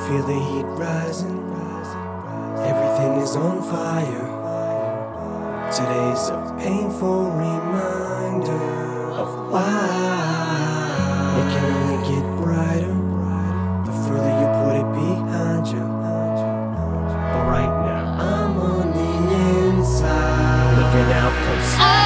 feel the heat rising. Everything is on fire. Today's a painful reminder of why it can only get brighter the further you put it behind you. But right now, I'm on the inside, looking out close.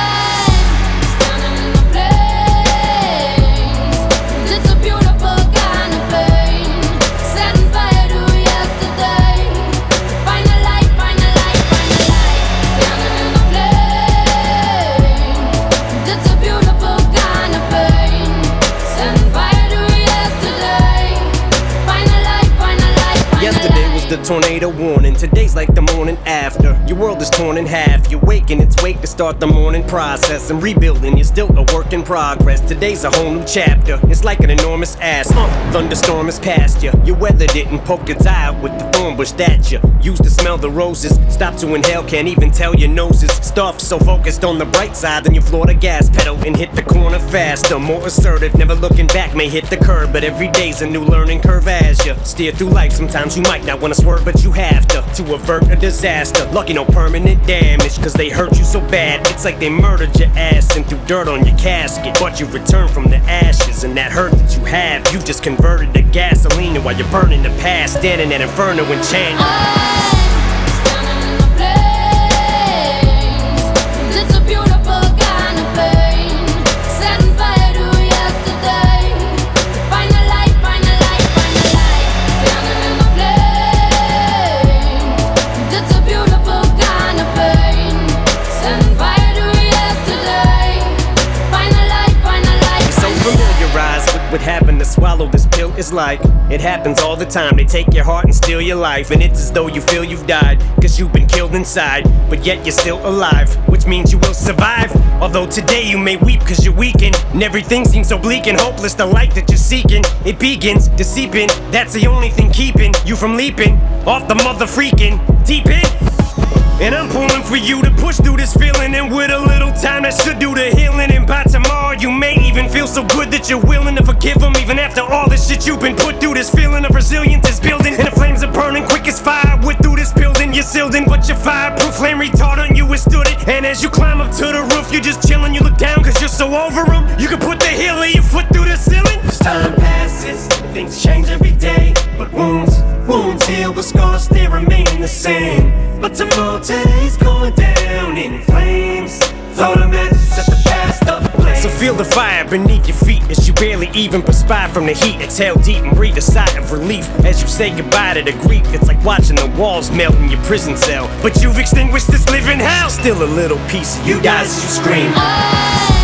The tornado warning, today's like the morning after. Your world is torn in half, you wake in its wake to start the morning process. And rebuilding, you're still a work in progress. Today's a whole new chapter, it's like an enormous ass. Thunderstorm is past you, your weather didn't poke its eye out with the thorn bush that you used to smell the roses. Stop to inhale, can't even tell your nose is stuffed. So focused on the bright side, then you floor the gas pedal and hit the corner faster. More assertive, never looking back, may hit the curb. But every day's a new learning curve as you steer through life. Sometimes you might not wanna swerve, but you have to avert a disaster. Lucky no permanent damage, cause they hurt you so bad. It's like they murdered your ass and threw dirt on your casket. But you return from the ashes, and that hurt that you have, you just converted to gasoline. And while you're burning the past, standing at inferno and chanting. What happened to swallow this pill is like it happens all the time. They take your heart and steal your life, and it's as though you feel you've died, cause you've been killed inside, but yet you're still alive, which means you will survive. Although today you may weep cause you're weakened, and everything seems so bleak and hopeless. The light that you're seeking, it begins to seep in. That's the only thing keeping you from leaping off the mother freaking deep end. And I'm pulling for you to push through this feeling, and with a little time that should do the healing. And by tomorrow you may even feel so good that you're willing to forgive them, even after all the shit you've been put through. This feeling of resilience is building, and the flames are burning quick as fire. We're through this building, you're sealed in, but your fireproof flame retardant, you withstood it. And as you climb up to the roof, you're just chilling, you look down cause you're so over them. You can put the heel of your foot through the ceiling. As time passes, things change every day, but wounds heal, but scars they remain the same. But tomorrow, today's going down in flames. Throw the matches, set the past ablaze. So feel the fire beneath your feet as you barely even perspire from the heat. Exhale deep and breathe a sigh of relief as you say goodbye to the grief. It's like watching the walls melt in your prison cell, but you've extinguished this living hell. Still a little piece of you dies as you scream.